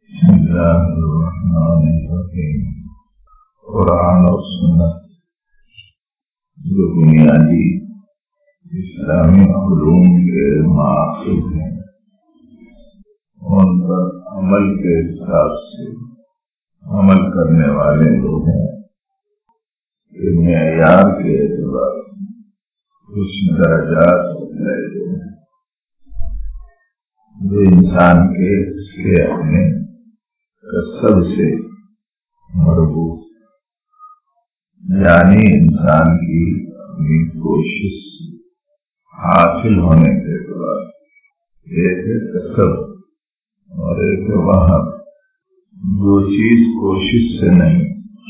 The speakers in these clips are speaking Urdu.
بسم اللہ الرحمن الرحیم۔ قرآن اور سنت جو بنیادی اسلامی علوم کے ماخذ ہیں، ان پر عمل کے حساب سے عمل کرنے والے لوگ ہیں کہ معیار کے اعتبار سے کچھ درجات بتلائے گئے ہیں جو انسان کے اس کے اپنے کسب سے مربوط، یعنی انسان کی اپنی کوشش حاصل ہونے کے اعتبار سے ایک ہے کسب اور ایک ہے وہب۔ جو چیز کوشش سے نہیں،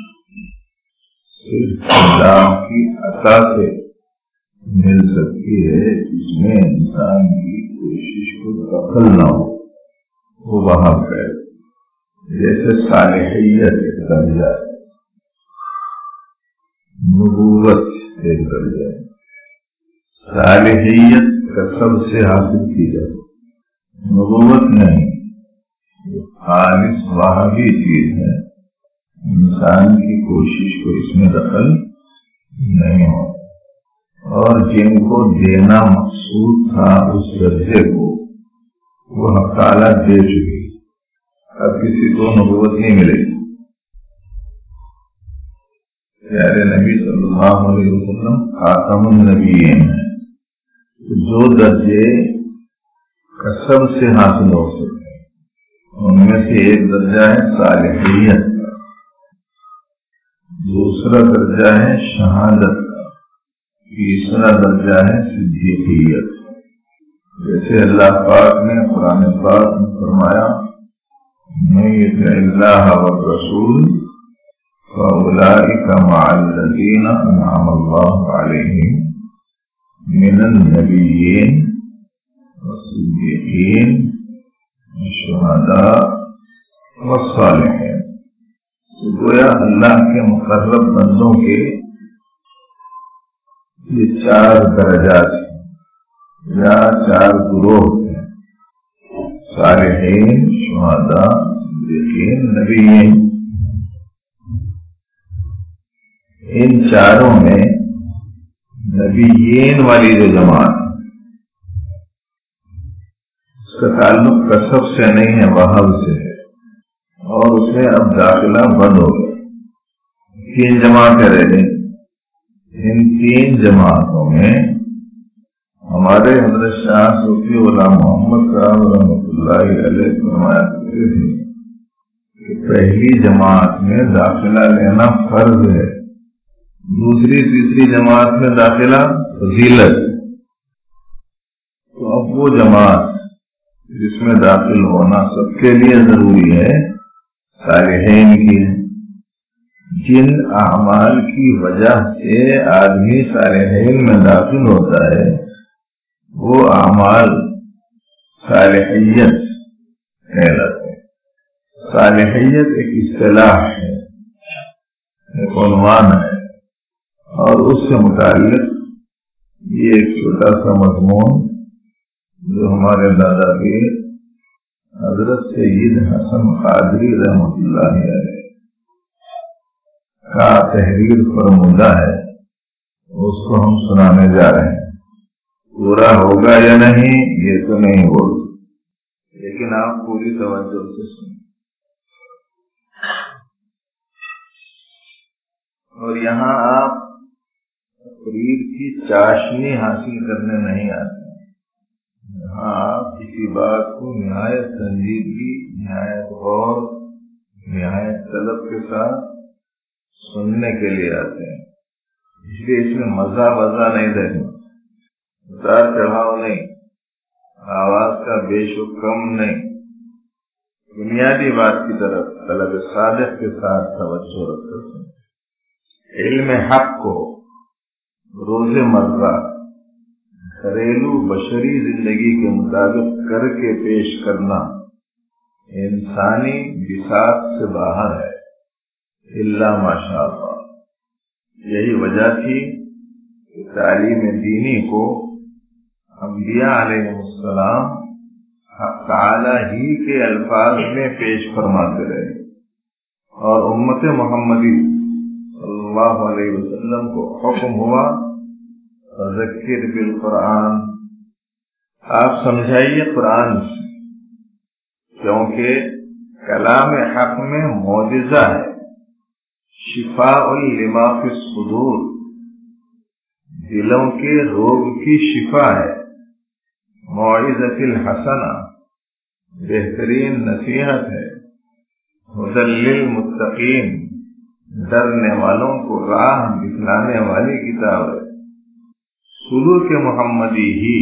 صرف اللہ کی عطا سے مل سکتی ہے، جس میں انسان کی کوشش کو دخل نہ ہو، وہ وہب ہے۔ جیسے صالحیت ایک درجہ ہے، نبوت ایک درجہ ہے۔ صالحیت کسب سے حاصل کی جا سکتی، نبوت نہیں، جو خالص وہابی چیز ہے، انسان کی کوشش کو اس میں دخل نہیں ہو، اور جن کو دینا مقصود تھا اس درجے کو وہ حق تعالیٰ دے چکی، اب کسی کو نبوت نہیں ملے گی۔ پیارے نبی صلی اللہ علیہ وسلم خاتم النبیین ہیں، تو جو درجے کسب سے حاصل ہو سکتے ہیں ان میں سے ایک درجہ ہے صالحیت کا، دوسرا درجہ ہے شہادت کا، تیسرا درجہ ہے صدیقیت۔ جیسے اللہ پاک نے قرآن پاک میں فرمایا، من یطع اللہ والرسول فاولئک مع الذین انعم اللہ علیہم من النبیین والصدیقین والشہداء والصالحین۔ تو گویا اللہ کے مقرب بندوں کے یہ چار درجات ہیں یا چار گروہ ہیں، صالحین، شہداء، صدیقین، نبیین۔ ان چاروں میں نبیین والی جو جماعت ہے اس کا تعلق کسب سے نہیں ہے، وہب سے ہے، اور اس میں اب داخلہ بند ہو گیا، تین جماعتیں رہ گئی۔ ان تین جماعتوں میں ہمارے حضرت شاہ صوفی غلام محمد صاحب رحمۃ اللہ علیہ فرمایا کرتے تھے کہ پہلی جماعت میں داخلہ لینا فرض ہے، دوسری تیسری جماعت میں داخلہ فضیلت ہے۔ تو اب وہ جماعت جس میں داخل ہونا سب کے لیے ضروری ہے صالحین کی ہے۔ جن اعمال کی وجہ سے آدمی صالحین میں داخل ہوتا ہے وہ اعمال صالحیت کہلاتے ہیں۔ صالحیت ایک اصطلاح ہے، ایک عنوان ہے، اور اس سے متعلق یہ ایک چھوٹا سا مضمون جو ہمارے دادا کے حضرت سید حسن قادری رحمۃ اللہ علیہ کا تحریر فرمودہ ہے، اس کو ہم سنانے جا رہے ہیں۔ پورا ہوگا یا نہیں یہ تو نہیں بول سکتے، لیکن آپ پوری توجہ سے سنیں۔ اور یہاں آپ تقریر کی چاشنی حاصل کرنے نہیں آتے، یہاں آپ کسی بات کو نہایت سنجیدگی، نہایت غور، نہایت طلب کے ساتھ سننے کے لیے آتے ہیں، اس لیے اس میں مزہ وزہ نہیں دیکھنا، اتار چڑھاؤ نہیں، آواز کا بیش و کم نہیں، بنیادی بات کی طرف طلب صادق کے ساتھ توجہ رکھ کر سنیں۔ علم حق کو روز مرہ گھریلو بشری زندگی کے مطابق کر کے پیش کرنا انسانی بساط سے باہر ہے، اللہ ماشاء اللہ۔ یہی وجہ تھی کہ تعلیم دینی کو انبیاء علیہ السلام حق تعالی ہی کے الفاظ میں پیش فرماتے رہے، اور امت محمدی صلی اللہ علیہ وسلم کو حکم ہوا ذکر بالقرآن، آپ سمجھائیے قرآن سے، کیونکہ کلام حق میں معجزہ ہے، شفاء لما فی الصدور، دلوں کے روگ کی شفا ہے، موعظۃ الحسنہ، بہترین نصیحت ہے، ہدی للمتقین، ڈرنے والوں کو راہ دکھلانے والی کتاب ہے۔ سلوک محمدی ہی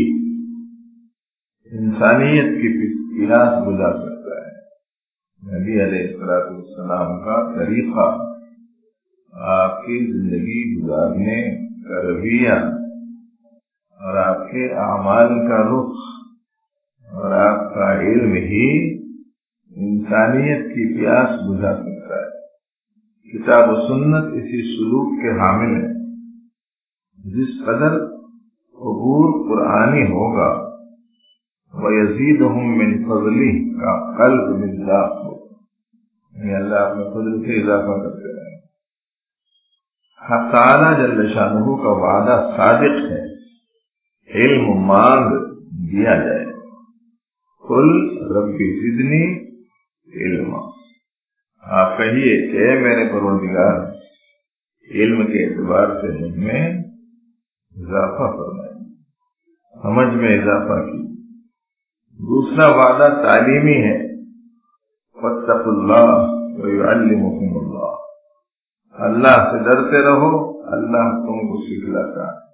انسانیت کی پیاس بجھا سکتا ہے۔ نبی علیہ السلام کا طریقہ، آپ کی زندگی گزارنے کا رویہ، اور آپ کے اعمال کا رخ، اور آپ کا علم ہی انسانیت کی پیاس بجھا سکتا ہے۔ کتاب و سنت اسی سلوک کے حامل ہے۔ جس قدر عبور قرآنی ہوگا وَيَزِيدُهُم مِّن فَضْلِهِ کا قلب مصداق ہوگا، یعنی اللہ اپنے فضل سے اضافہ کرتے رہے۔ حق تعالی جل شانہ کا وعدہ صادق ہے، علم مانگ دیا جائے، قل ربی زدنی علما، آپ کہیے کہ اے میرے پروردگار علم کے اعتبار سے مجھ میں اضافہ فرمائے، سمجھ میں اضافہ کی۔ دوسرا وعدہ تعلیمی ہے، واتقوا اللہ ویعلمکم اللہ، اللہ سے ڈرتے رہو، اللہ تم کو سکھلاتا ہے۔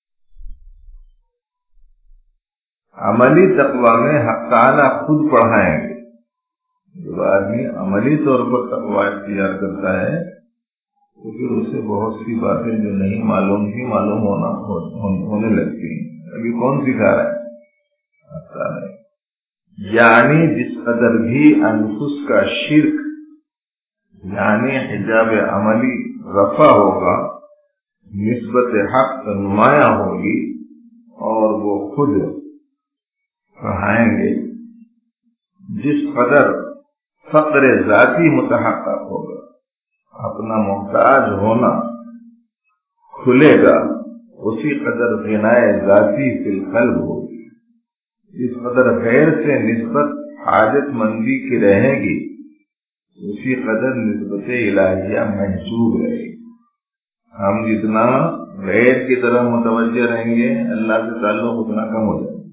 عملی تقوی میں حق تعالی خود پڑھائیں گے۔ جب آدمی عملی طور پر تقوی اختیار کرتا ہے تو پھر اسے بہت سی باتیں جو نہیں معلوم تھی معلوم ہونے لگتی ہیں۔ ابھی کون سکھا رہا ہے؟ حق تعالی۔ یعنی جس قدر بھی انفس کا شرک، یعنی حجاب عملی رفع ہوگا، نسبت حق نمایاں ہوگی، اور وہ خود پڑھائیں گے۔ جس قدر فقر ذاتی متحقق ہوگا، اپنا محتاج ہونا کھلے گا، اسی قدر غنائے ذاتی فی القلب ہوگی۔ جس قدر غیر سے نسبت حاجت مندی کی رہے گی، اسی قدر نسبت الہیہ محجوب رہے گی۔ ہم جتنا غیر کی طرف متوجہ رہیں گے، اللہ سے تعلق اتنا کم ہو جائے گا۔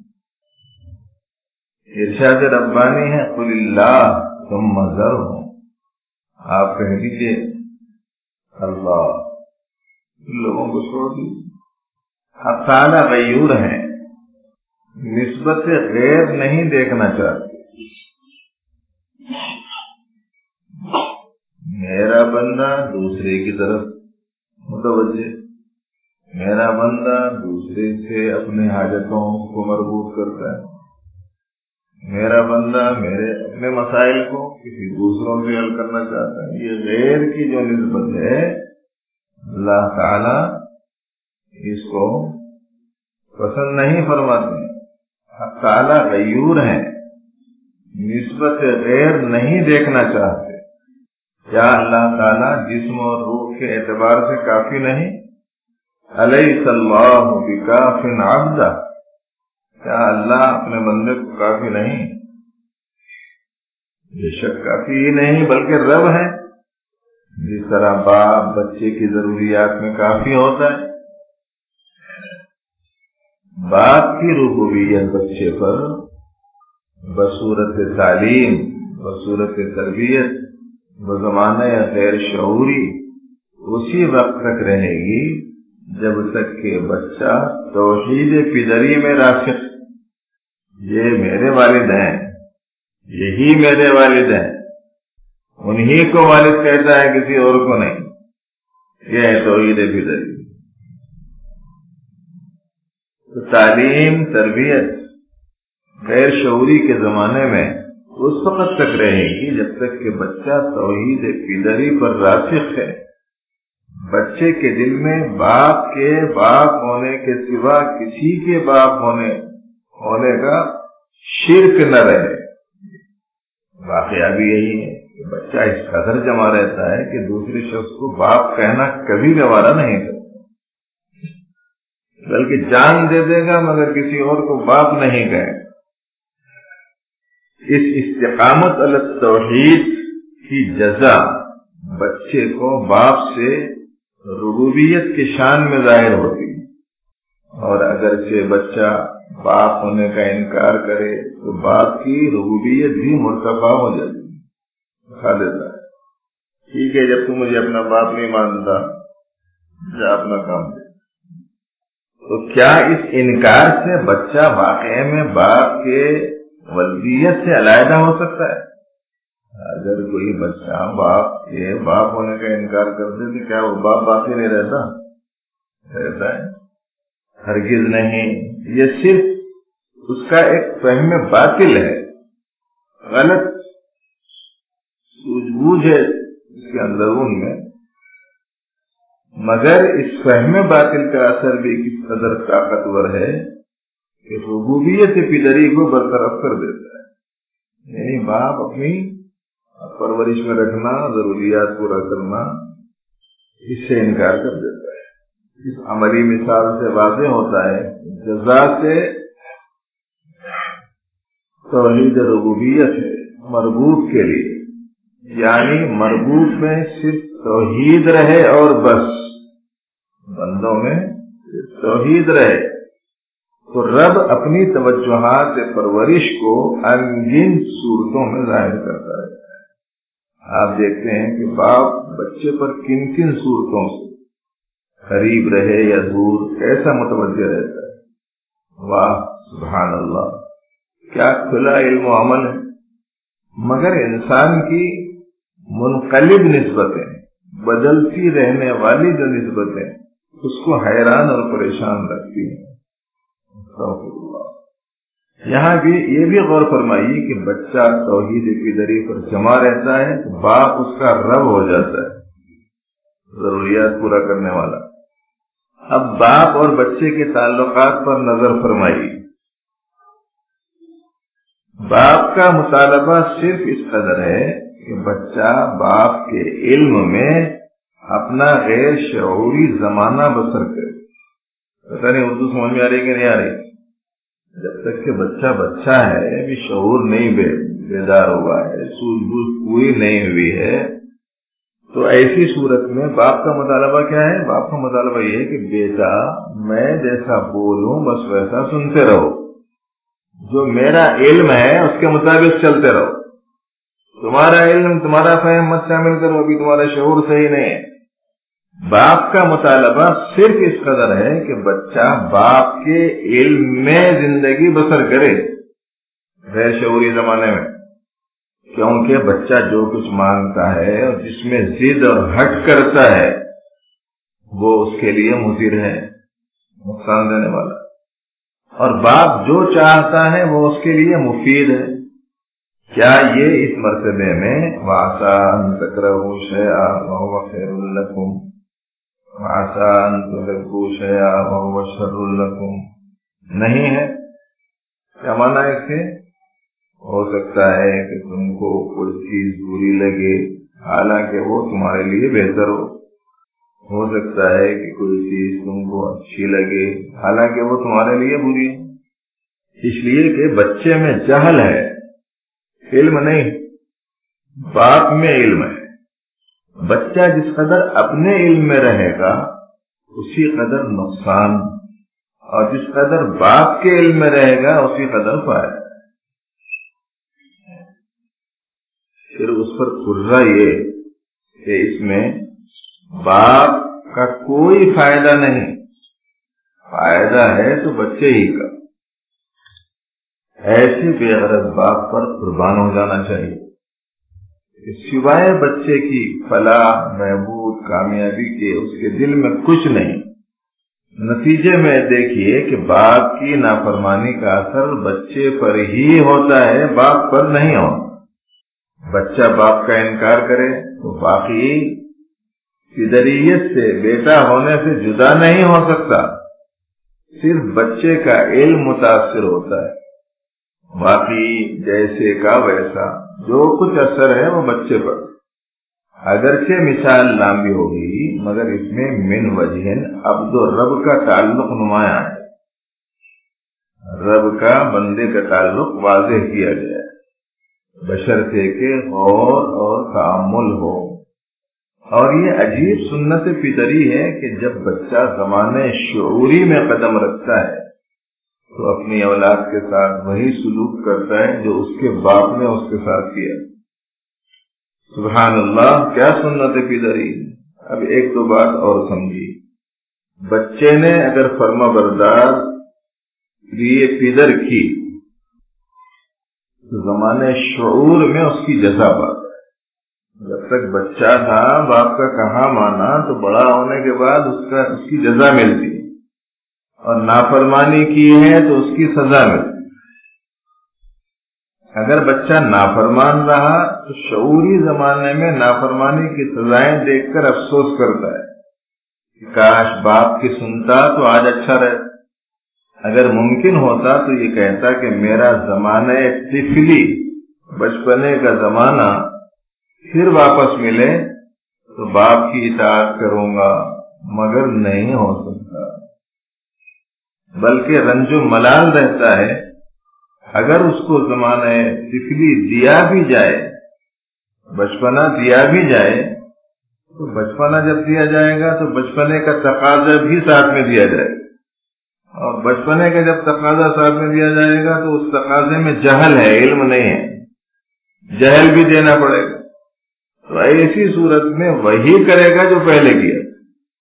ارشاد ربانی ہے، قل اللہ ثم ذرہم، آپ کہہ دیجئے اللہ، لوگوں کو چھوڑ دیجیے۔ حق تعالی غیور ہیں، نسبت غیر نہیں دیکھنا چاہتے۔ میرا بندہ دوسرے کی طرف متوجہ، میرا بندہ دوسرے سے اپنے حاجتوں کو مربوط کرتا ہے، میرا بندہ میرے اپنے مسائل کو کسی دوسروں سے حل کرنا چاہتا ہے۔ یہ غیر کی جو نسبت ہے، اللہ تعالی اس کو پسند نہیں فرماتے۔ حق تعالی غیور ہیں، نسبت غیر نہیں دیکھنا چاہتے۔ کیا اللہ تعالی جسم اور روح کے اعتبار سے کافی نہیں؟ الیس اللہ بکاف عبدہ، کیا اللہ اپنے بندے کو کافی نہیں؟ بے شک کافی ہی نہیں بلکہ رب ہے۔ جس طرح باپ بچے کی ضروریات میں کافی ہوتا ہے، باپ کی ربوبیت بچے پر بصورت تعلیم، بصورت تربیت، بزمانہ غیر شعوری اسی وقت تک رہے گی جب تک کہ بچہ توحید پدری میں راسخ، یہ میرے والد ہیں، یہی میرے والد ہیں، انہی کو والد کہتا ہے، کسی اور کو نہیں، یہ ہے توحید پدری۔ تو تعلیم تربیت غیر شعوری کے زمانے میں اس وقت تک رہے گی جب تک کہ بچہ توحید پدری پر راسخ ہے۔ بچے کے دل میں باپ کے باپ ہونے کے سوا کسی کے باپ ہونے کا شرک نہ رہے. واقعہ بھی یہی ہے کہ بچہ اس قدر جمع رہتا ہے کہ دوسرے شخص کو باپ کہنا کبھی گوارا نہیں کرتا، بلکہ جان دے دے گا مگر کسی اور کو باپ نہیں کہے. اس استقامت علی التوحید کی جزا بچے کو باپ سے ربوبیت کے شان میں ظاہر ہوتی ہے، اور اگرچہ بچہ باپ ہونے کا انکار کرے تو باپ کی ربوبیت بھی مرتفع ہو جاتی ہے، کھا دیتا ہے. ٹھیک ہے، جب تم مجھے اپنا باپ نہیں مانتا جا اپنا کام دے. تو کیا اس انکار سے بچہ واقعے میں باپ کے ولدیت سے علیحدہ ہو سکتا ہے؟ اگر کوئی بچہ باپ کے باپ ہونے کا انکار کر دے تو کیا وہ باپ باقی نہیں رہتا؟ رہتا ہے، ہرگز نہیں. یہ صرف اس کا ایک فہم باطل ہے، غلط سوجھ بوجھ ہے اس کے اندرون میں. مگر اس فہم باطل کا اثر بھی کس قدر طاقتور ہے کہ ربوبیت پدری کو برطرف کر دیتا ہے. یعنی باپ اپنی پرورش میں رکھنا، ضروریات پورا کرنا، اس سے انکار کر دیتا ہے. اس عملی مثال سے واضح ہوتا ہے جزا سے توحید ربوبیت ہے مربوط کے لیے، یعنی مربوط میں صرف توحید رہے اور بس، بندوں میں صرف توحید رہے تو رب اپنی توجہات پرورش کو انگن صورتوں میں ظاہر کرتا ہے. آپ دیکھتے ہیں کہ باپ بچے پر کن کن صورتوں سے قریب رہے یا دور کیسا متوجہ رہتا ہے. واہ سبحان اللہ، کیا کھلا علم و عمل ہے. مگر انسان کی منقلب نسبتیں، بدلتی رہنے والی جو نسبتیں اس کو حیران اور پریشان رکھتی ہیں. یہاں بھی یہ بھی غور فرمائیے کہ بچہ توحید پدری پر جمع رہتا ہے تو باپ اس کا رب ہو جاتا ہے، ضروریات پورا کرنے والا. اب باپ اور بچے کے تعلقات پر نظر فرمائیے. باپ کا مطالبہ صرف اس قدر ہے کہ بچہ باپ کے علم میں اپنا غیر شعوری زمانہ بسر کرے. پتہ نہیں اردو سمجھ میں آ رہی کہ نہیں آ رہی؟ جب تک کہ بچہ ہے، ابھی شعور نہیں بیدار ہوا ہے، سوجھ بوجھ پوری نہیں ہوئی ہے، تو ایسی صورت میں باپ کا مطالبہ کیا ہے؟ باپ کا مطالبہ یہ ہے کہ بیٹا میں جیسا بولوں بس ویسا سنتے رہو، جو میرا علم ہے اس کے مطابق چلتے رہو، تمہارا علم تمہارا فہم مت شامل کرو، ابھی تمہارا شعور صحیح نہیں ہے. باپ کا مطالبہ صرف اس قدر ہے کہ بچہ باپ کے علم میں زندگی بسر کرے غیر شعوری زمانے میں، کیونکہ بچہ جو کچھ مانگتا ہے اور جس میں ضد اور ہٹ کرتا ہے وہ اس کے لیے مضر ہے، نقصان دینے والا، اور باپ جو چاہتا ہے وہ اس کے لیے مفید ہے. کیا یہ اس مرتبے میں وَعَسَىٰ أَن تَكْرَهُوا شَيْئًا وَهُوَ خَيْرٌ لَكُمْ وَعَسَىٰ أَن تُحِبُّوا شَيْئًا وَهُوَ شَرٌّ لَكُمْ نہیں ہے؟ کیا معنی ہے اس کے؟ ہو سکتا ہے کہ تم کو کوئی چیز بری لگے حالانکہ وہ تمہارے لیے بہتر ہو سکتا ہے کہ کوئی چیز تم کو اچھی لگے حالانکہ وہ تمہارے لیے بری ہے. اس لیے کہ بچے میں جہل ہے، علم نہیں. باپ میں علم ہے. بچہ جس قدر اپنے علم میں رہے گا اسی قدر نقصان، اور جس قدر باپ کے علم میں رہے گا اسی قدر فائدہ. پھر اس پر پرزا یہ کہ اس میں باپ کا کوئی فائدہ نہیں، فائدہ ہے تو بچے ہی کا. ایسے بے غرض باپ پر قربان ہو جانا چاہیے کہ سوائے بچے کی فلاح محبوب کامیابی کے اس کے دل میں کچھ نہیں. نتیجے میں دیکھیے کہ باپ کی نافرمانی کا اثر بچے پر ہی ہوتا ہے، باپ پر نہیں ہوتا. بچہ باپ کا انکار کرے تو باقی پدریت سے بیٹا ہونے سے جدا نہیں ہو سکتا، صرف بچے کا علم متاثر ہوتا ہے باقی جیسے کا ویسا جو کچھ اثر ہے وہ بچے پر، اگرچہ مثال لمبی ہوگی مگر اس میں من وجہن عبد و رب کا تعلق نمایاں ہے، رب کا بندے کا تعلق واضح کیا گیا ہے، بشرطے کہ غور اور تأمل ہو۔ اور یہ عجیب سنت فطری ہے کہ جب بچہ زمانے شعوری میں قدم رکھتا ہے تو اپنی اولاد کے ساتھ وہی سلوک کرتا ہے جو اس کے باپ نے اس کے ساتھ کیا۔ سبحان اللہ، کیا سنت فطری۔ اب ایک تو بات اور سمجھی، بچے نے اگر فرما بردار لیے پیدر کی تو زمانے شعور میں اس کی جزا پاتا ہے۔ جب تک بچہ تھا باپ کا کہا مانا تو بڑا ہونے کے بعد اس کی جزا ملتی ہے، اور نافرمانی کی ہے تو اس کی سزا ملتی۔ اگر بچہ نافرمان رہا تو شعوری زمانے میں نافرمانی کی سزائیں دیکھ کر افسوس کرتا ہے کہ کاش باپ کی سنتا تو آج اچھا رہتا۔ اگر ممکن ہوتا تو یہ کہتا کہ میرا زمانہ طفلی، بچپنے کا زمانہ پھر واپس ملے تو باپ کی اطاعت کروں گا، مگر نہیں ہو سکتا، بلکہ رنج و ملال رہتا ہے۔ اگر اس کو زمانہ طفلی دیا بھی جائے، بچپنا دیا بھی جائے، تو بچپنا جب دیا جائے گا تو بچپنے کا تقاضا بھی ساتھ میں دیا جائے گا، اور بچپنے کا جب تقاضا ساتھ میں دیا جائے گا تو اس تقاضے میں جہل ہے، علم نہیں ہے، جہل بھی دینا پڑے گا۔ تو ایسی صورت میں وہی کرے گا جو پہلے کیا تھا۔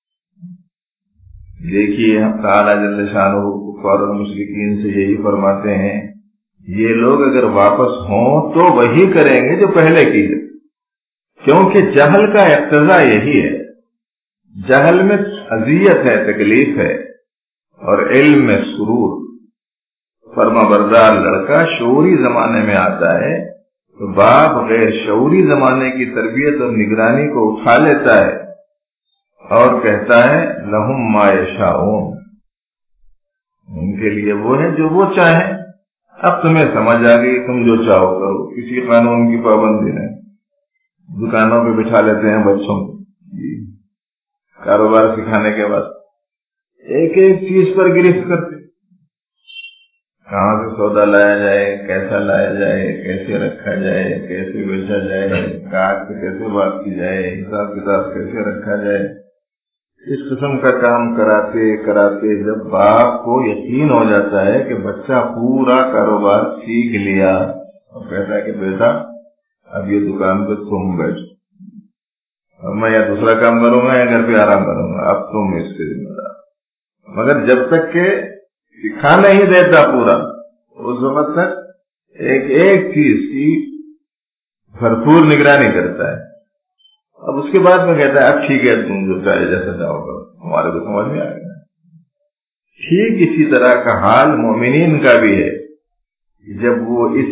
دیکھیے ہم تعالیٰ جل شانہ کفار اور مشرکین سے یہی فرماتے ہیں، یہ لوگ اگر واپس ہوں تو وہی کریں گے جو پہلے کی ہے، کیونکہ جہل کا اقتضا یہی ہے۔ جہل میں اذیت ہے، تکلیف ہے، اور علم میں سرور۔ فرما بردار لڑکا شعوری زمانے میں آتا ہے تو باپ غیر شعوری زمانے کی تربیت اور نگرانی کو اٹھا لیتا ہے اور کہتا ہے لہم ما یشاؤون، ان کے لیے وہ ہے جو وہ چاہیں۔ اب تمہیں سمجھ آ گئی، تم جو چاہو کرو، کسی قانون کی پابندی نہیں۔ دکانوں پہ بٹھا لیتے ہیں بچوں کو، کاروبار سکھانے کے بعد ایک ایک چیز پر گرفت کرتے، کہاں سے سودا لایا جائے، کیسا لایا جائے، کیسے رکھا جائے، کیسے بیچا جائے، کاغذ سے کیسے بات کی جائے، حساب کتاب کیسے رکھا جائے۔ اس قسم کا کام کراتے کراتے جب باپ کو یقین ہو جاتا ہے کہ بچہ پورا کاروبار سیکھ لیا، اور کہتا ہے کہ بیٹا اب یہ دکان پہ تم بیٹھو، اب میں یا دوسرا کام کروں گا یا گھر پہ آرام کروں گا، اب تم اس کے ذمہ دار۔ مگر جب تک کہ سکھا نہیں دیتا پورا، اس وقت تک ایک ایک چیز کی بھرپور نگرانی کرتا ہے۔ اب اس کے بعد میں کہتا ہے اب ٹھیک ہے، تم جو چاہے جیسا چاہو کرو، ہمارے کو سمجھ میں آ گیا۔ ٹھیک اسی طرح کا حال مومنین کا بھی ہے، جب وہ اس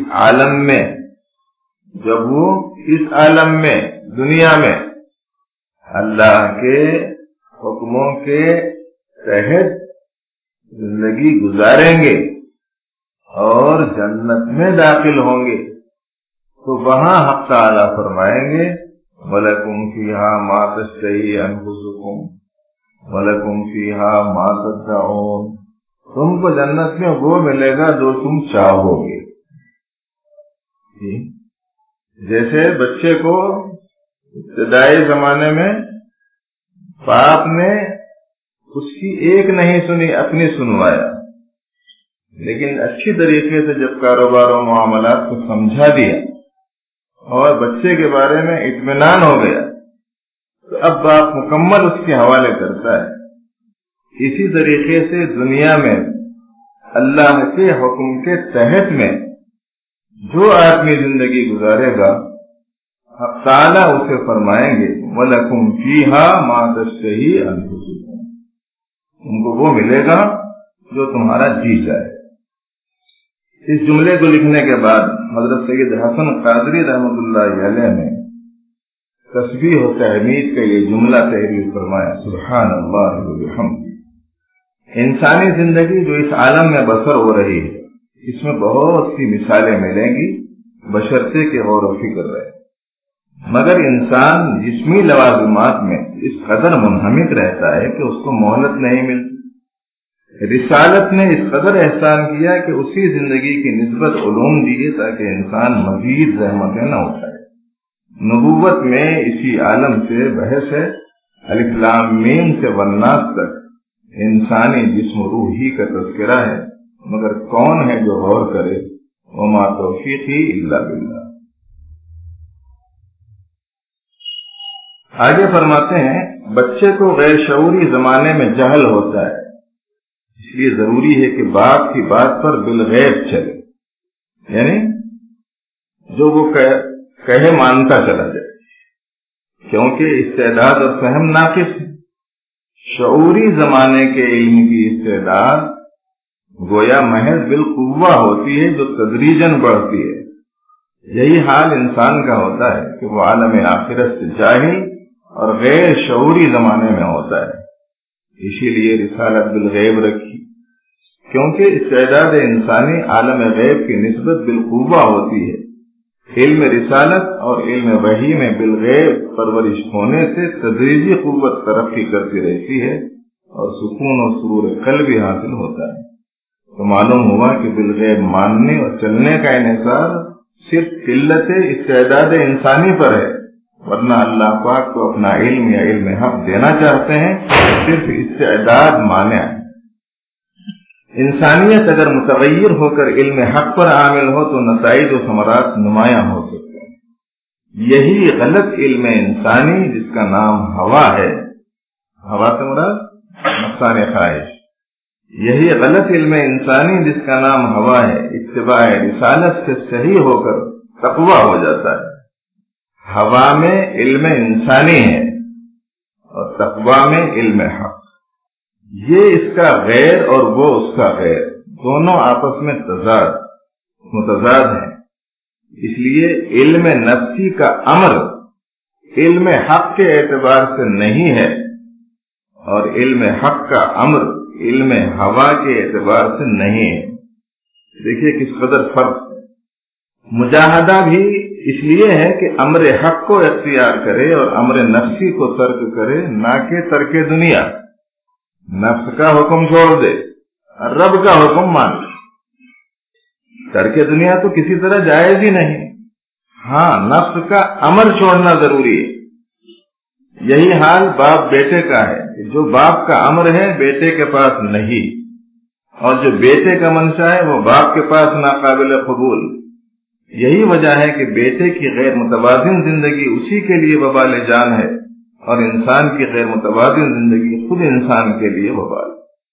عالم میں دنیا میں اللہ کے حکموں کے تحت زندگی گزاریں گے اور جنت میں داخل ہوں گے تو وہاں حق تعالی فرمائیں گے وَلَكُمْ فِيهَا مَا تَشْتَهِي أَنفُسُكُمْ وَلَكُمْ فِيهَا مَا تَدَّعُونَ، تم کو جنت میں وہ ملے گا جو تم چاہو گے۔ جیسے بچے کو ابتدائی زمانے میں باپ نے اس کی ایک نہیں سنی، اپنی سنوایا، لیکن اچھی طریقے سے جب کاروبار و معاملات کو سمجھا دیا اور بچے کے بارے میں اطمینان ہو گیا تو اب باپ مکمل اس کے حوالے کرتا ہے۔ اسی طریقے سے دنیا میں اللہ کے حکم کے تحت میں جو آدمی زندگی گزارے گا حق تعالیٰ اسے فرمائیں گے وَلَكُمْ فِيهَا مَا تَشْتَهِي أَنفُسُكُمْ، تم کو وہ ملے گا جو تمہارا جی چاہے۔ اس جملے کو لکھنے کے بعد حضرت سید حسن قادری رحمۃ اللہ علیہ نے تسبیح و تحمید کا یہ جملہ تحریر فرمایا، سبحان اللہ وبحمدہ۔ انسانی زندگی جو اس عالم میں بسر ہو رہی ہے، اس میں بہت سی مثالیں ملیں گی بشرطے کے غور و فکر رہے، مگر انسان جسمی لوازمات میں اس قدر منہمک رہتا ہے کہ اس کو مہلت نہیں ملتی۔ رسالت نے اس قدر احسان کیا کہ اسی زندگی کی نسبت علوم دیے تاکہ انسان مزید زحمتیں نہ اٹھائے۔ نبوت میں اسی عالم سے بحث ہے، الف لام میم سے والناس تک انسانی جسم و روح ہی کا تذکرہ ہے، مگر کون ہے جو غور کرے؟ وما توفیقی الا باللہ۔ آگے فرماتے ہیں بچے کو غیر شعوری زمانے میں جہل ہوتا ہے، اس لیے ضروری ہے کہ باپ کی بات پر بالغیب چلے، یعنی جو وہ کہے مانتا چلا جائے، کیونکہ استعداد اور فہم ناقص ہے۔ شعوری زمانے کے علم کی استعداد گویا محض بالقوہ ہوتی ہے جو تدریجاً بڑھتی ہے۔ یہی حال انسان کا ہوتا ہے کہ وہ عالم آخرت سے جاہل اور غیر شعوری زمانے میں ہوتا ہے، اسی لیے رسالت بالغیب رکھی، کیونکہ استعداد انسانی عالم غیب کی نسبت بالقوہ ہوتی ہے۔ علم رسالت اور علم وحی میں بالغیب پرورش ہونے سے تدریجی قوت ترقی کرتی رہتی ہے اور سکون اور سرور قلبی حاصل ہوتا ہے۔ تو معلوم ہوا کہ بالغیب ماننے اور چلنے کا انحصار صرف قلت استعداد انسانی پر ہے، ورنہ اللہ پاک کو اپنا علم یا علم حق دینا چاہتے ہیں، صرف استعداد مانع ہے۔ انسانیت اگر متغیر ہو کر علم حق پر عامل ہو تو نتائج و ثمرات نمایاں ہو سکتے ہیں۔ یہی غلط علم انسانی جس کا نام ہوا ہے، ہوا سے مراد نفسانی خواہش، یہی غلط علم انسانی جس کا نام ہوا ہے اتباع رسالت سے صحیح ہو کر تقویٰ ہو جاتا ہے۔ ہوا میں علم انسانی ہے اور تقویٰ میں علم حق، یہ اس کا غیر اور وہ اس کا غیر، دونوں آپس میں متضاد ہیں۔ اس لیے علم نفسی کا امر علم حق کے اعتبار سے نہیں ہے اور علم حق کا امر علم ہوا کے اعتبار سے نہیں ہے۔ دیکھیے کس قدر فرق ہے۔ مجاہدہ بھی اس لیے ہے کہ امر حق کو اختیار کرے اور امر نفسی کو ترک کرے، نہ کہ ترک دنیا۔ نفس کا حکم چھوڑ دے، رب کا حکم مان لے۔ ترک دنیا تو کسی طرح جائز ہی نہیں، ہاں نفس کا امر چھوڑنا ضروری ہے۔ یہی حال باپ بیٹے کا ہے، جو باپ کا امر ہے بیٹے کے پاس نہیں، اور جو بیٹے کا منشا ہے وہ باپ کے پاس ناقابل قبول۔ یہی وجہ ہے کہ بیٹے کی غیر متوازن زندگی اسی کے لیے وبال جان ہے، اور انسان کی غیر متوازن زندگی خود انسان کے لیے وبال۔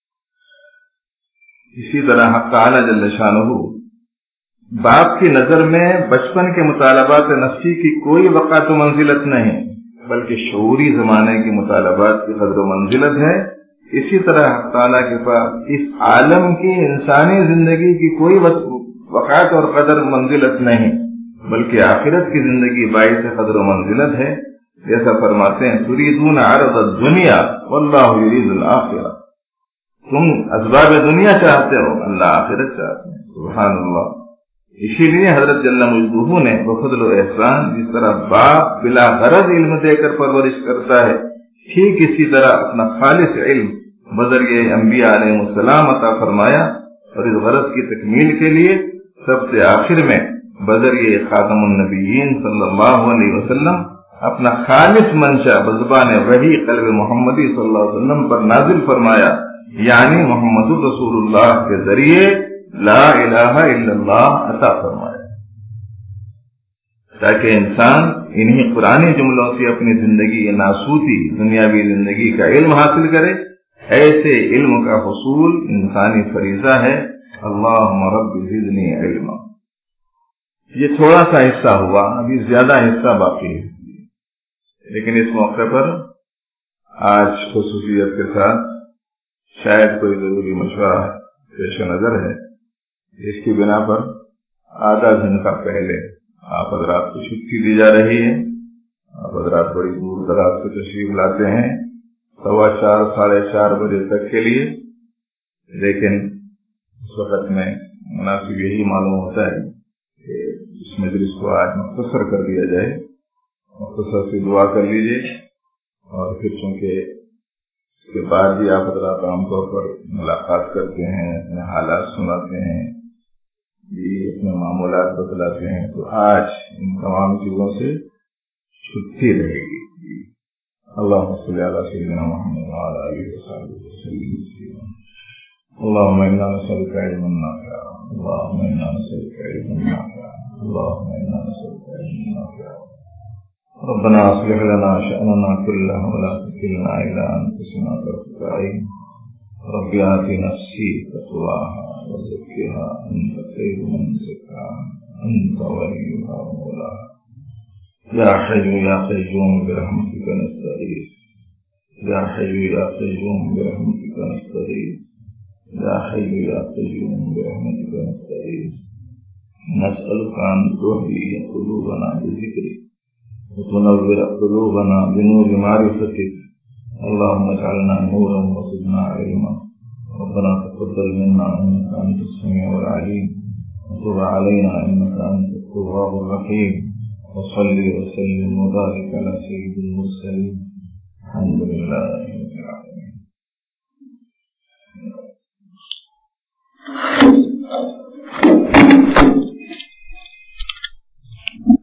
اسی طرح حق تعالی جل شانہ باپ کی نظر میں بچپن کے مطالبات نفسی کی کوئی وقعت و منزلت نہیں، بلکہ شعوری زمانے کے مطالبات کی قدر و منزلت ہے۔ اسی طرح حق تعالی کے پاس اس عالم کی انسانی زندگی کی کوئی وقعت اور قدر منزلت نہیں، بلکہ آخرت کی زندگی باعث قدر و منزلت ہے۔ جیسا فرماتے ہیں تریدون عرض الدنیا واللہ یرید الآخرہ، تم اسباب دنیا چاہتے ہو، اللہ آخرت چاہتے ہیں۔ سبحان اللہ۔ اسی لیے حضرت جل مجدہ نے بفضل و احسان جس طرح باپ بلا غرض علم دے کر پرورش کرتا ہے، ٹھیک اسی طرح اپنا خالص علم بذریعہ انبیاء علیہ السلام عطا فرمایا، اور اس غرض کی تکمیل کے لیے سب سے آخر میں بذریعہ خاتم النبیین صلی اللہ علیہ وسلم اپنا خالص منشا بزبان وحی قلب محمدی صلی اللہ علیہ وسلم پر نازل فرمایا، یعنی محمد رسول اللہ کے ذریعے لا الہ الا اللہ عطا فرمایا، تاکہ انسان انہی قرآنی جملوں سے اپنی زندگی ناسوتی دنیاوی زندگی کا علم حاصل کرے۔ ایسے علم کا حصول انسانی فریضہ ہے۔ اللہم رب زدنی علما۔ یہ تھوڑا سا حصہ ہوا، ابھی زیادہ حصہ باقی ہے، لیکن اس موقع پر آج خصوصیت کے ساتھ شاید کوئی ضروری مشورہ پیش نظر ہے، جس کی بنا پر آدھا گھنٹہ پہلے آپ حضرات کو چھٹی دی جا رہی ہے۔ آپ حضرات بڑی دور دراز سے تشریف لاتے ہیں 4:15 ساڑھے 4 بجے تک کے لیے، لیکن اس وقت میں مناسب یہی معلوم ہوتا ہے کہ اس مجلس کو آج مختصر کر دیا جائے، مختصر سی دعا کر لیجیے، اور پھر چونکہ اس کے بعد بھی آپ حضرات عام طور پر ملاقات کرتے ہیں، اپنے حالات سناتے ہیں، اپنے معمولات بتلاتے ہیں، تو آج ان تمام چیزوں سے چھٹی رہے گی۔ اللهم صل على سيدنا محمد وعلى آله وصحبه وسلم۔ اللهم إنا نسألك علما نافعا، اللهم إنا نسألك علما نافعا، اللهم إنا نسألك علما نافعا۔ ربنا أصلح لنا شأننا كله ولا تكلنا إلى أنفسنا طرفة عين، رب آت نفسي تقواها وزكها أنت خير من زكاها أنت وليها ومولاها، يا حي يا قيوم برحمتك نستغيث، يا حي يا قيوم برحمتك نستغيث، يا حي يا قيوم برحمتك نستغيث، نسألك أن تحيي قلوبنا بذكرك وتنور قلوبنا بنور معرفتك، اللهم اجعلنا نورا وزدنا علما، ربنا تقبل منا إنك أنت السميع العليم، وتب علينا إنك أنت التواب الرحيم، وصلي وسلم وبارك على سيد المرسلين، الحمد لله رب العالمين۔